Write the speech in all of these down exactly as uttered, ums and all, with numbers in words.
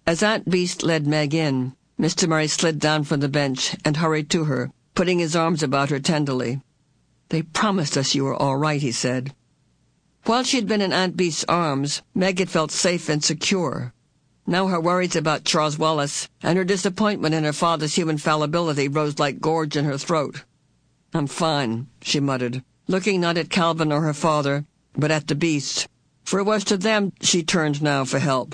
As Aunt Beast led Meg in, Mister Murray slid down from the bench and hurried to her, putting his arms about her tenderly. "They promised us you were all right," he said. While she had been in Aunt Beast's arms, Meg had felt safe and secure. Now her worries about Charles Wallace and her disappointment in her father's human fallibility rose like gorge in her throat. "I'm fine," she muttered, looking not at Calvin or her father, but at the beasts, for it was to them she turned now for help.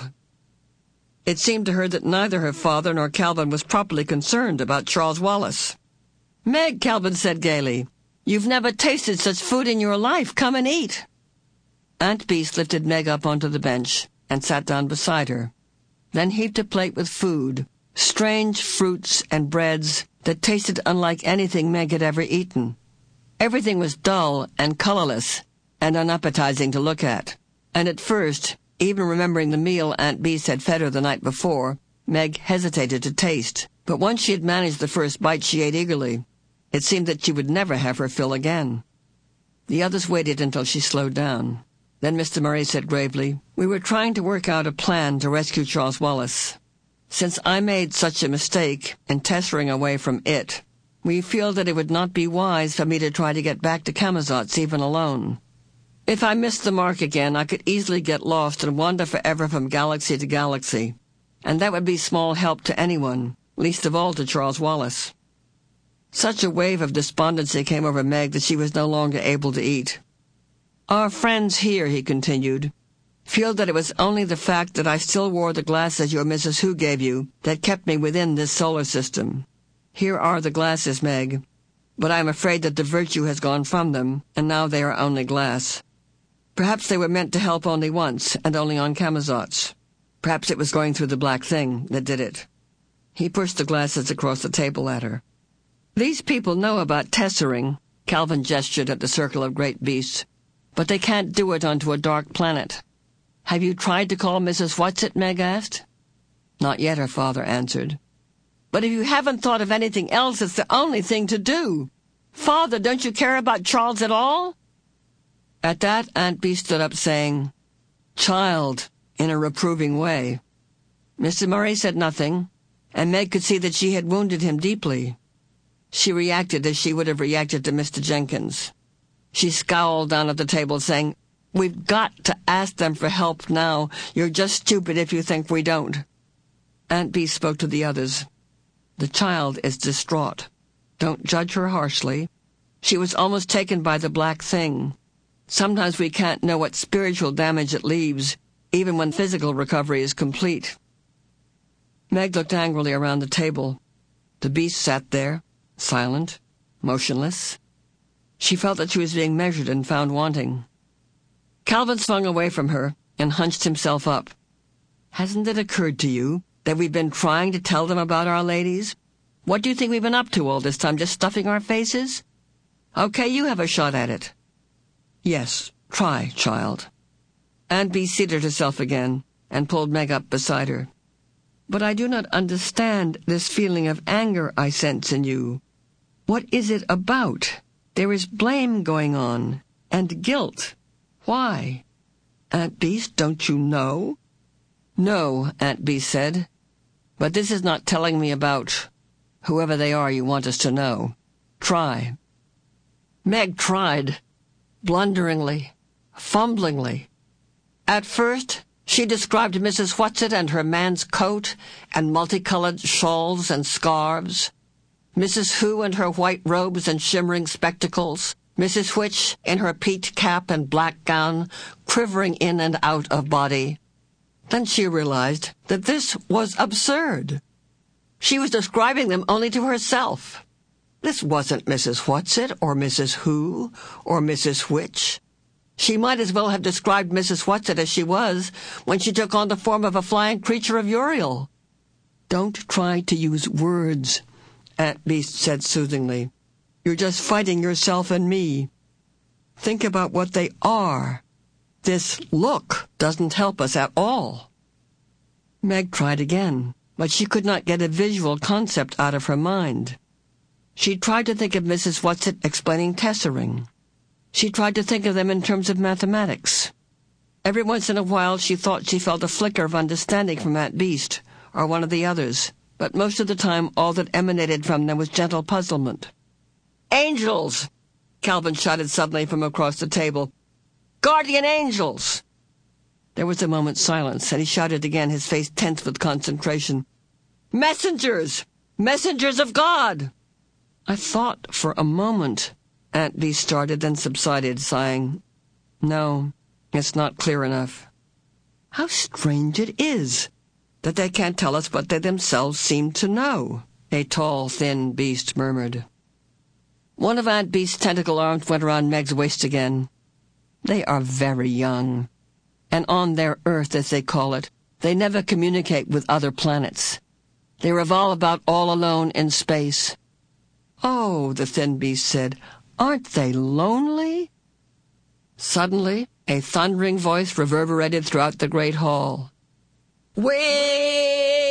It seemed to her that neither her father nor Calvin was properly concerned about Charles Wallace. "Meg," Calvin said gaily, "you've never tasted such food in your life. Come and eat." Aunt Beast lifted Meg up onto the bench and sat down beside her, then heaped a plate with food, strange fruits and breads that tasted unlike anything Meg had ever eaten. Everything was dull and colorless and unappetizing to look at, and at first, even remembering the meal Aunt Beast had fed her the night before, Meg hesitated to taste. But once she had managed the first bite, she ate eagerly. It seemed that she would never have her fill again. The others waited until she slowed down. Then Mister Murray said gravely, "We were trying to work out a plan to rescue Charles Wallace. Since I made such a mistake in tessering away from it, we feel that it would not be wise for me to try to get back to Camazotz even alone. If I missed the mark again, I could easily get lost and wander forever from galaxy to galaxy, and that would be small help to anyone, least of all to Charles Wallace." Such a wave of despondency came over Meg that she was no longer able to eat. "Our friends here," he continued, "feel that it was only the fact that I still wore the glasses your Missus Hu gave you that kept me within this solar system. Here are the glasses, Meg, but I am afraid that the virtue has gone from them, and now they are only glass. Perhaps they were meant to help only once, and only on Camazotz. Perhaps it was going through the black thing that did it." He pushed the glasses across the table at her. "These people know about tessering," Calvin gestured at the circle of great beasts, "but they can't do it onto a dark planet." "Have you tried to call Missus Whatsit?" Meg asked. "Not yet," her father answered. "But if you haven't thought of anything else, it's the only thing to do. Father, don't you care about Charles at all?" At that, Aunt Beast stood up, saying, "Child," in a reproving way. Mister Murray said nothing, and Meg could see that she had wounded him deeply. She reacted as she would have reacted to Mister Jenkins. She scowled down at the table, saying, "We've got to ask them for help now. You're just stupid if you think we don't." Aunt Beast spoke to the others. "The child is distraught. Don't judge her harshly. She was almost taken by the black thing. Sometimes we can't know what spiritual damage it leaves, even when physical recovery is complete." Meg looked angrily around the table. The beast sat there, silent, motionless. She felt that she was being measured and found wanting. Calvin swung away from her and hunched himself up. "Hasn't it occurred to you that we've been trying to tell them about Our Ladies? What do you think we've been up to all this time, just stuffing our faces? Okay, you have a shot at it." "Yes, try, child." Aunt Bee seated herself again and pulled Meg up beside her. "But I do not understand this feeling of anger I sense in you. What is it about? There is blame going on, and guilt. Why? Aunt Beast, don't you know?" "No," Aunt Beast said. "But this is not telling me about whoever they are you want us to know. Try." Meg tried, blunderingly, fumblingly. At first, she described Missus Whatsit and her man's coat and multicolored shawls and scarves, Missus Hu and her white robes and shimmering spectacles, Missus Which in her peaked cap and black gown, quivering in and out of body. Then she realized that this was absurd. She was describing them only to herself. This wasn't Missus Whatsit or Missus Hu or Missus Which. She might as well have described Missus Whatsit as she was when she took on the form of a flying creature of Uriel. "Don't try to use words," Aunt Beast said soothingly. "You're just fighting yourself and me. Think about what they are. This look doesn't help us at all." Meg tried again, but she could not get a visual concept out of her mind. She tried to think of Missus Whatsit explaining tessering. She tried to think of them in terms of mathematics. Every once in a while she thought she felt a flicker of understanding from Aunt Beast, or one of the others, but most of the time all that emanated from them was gentle puzzlement. "Angels!" Calvin shouted suddenly from across the table. "Guardian angels!" There was a moment's silence, and he shouted again, his face tense with concentration. "Messengers! Messengers of God!" I thought for a moment. Aunt Bee started, then subsided, sighing. "No, it's not clear enough." "How strange it is that they can't tell us what they themselves seem to know," a tall, thin beast murmured. One of Aunt Bee's tentacle arms went around Meg's waist again. "They are very young, and on their Earth, as they call it, they never communicate with other planets. They revolve about all alone in space." "Oh," the thin beast said, "aren't they lonely?" Suddenly, a thundering voice reverberated throughout the great hall. "We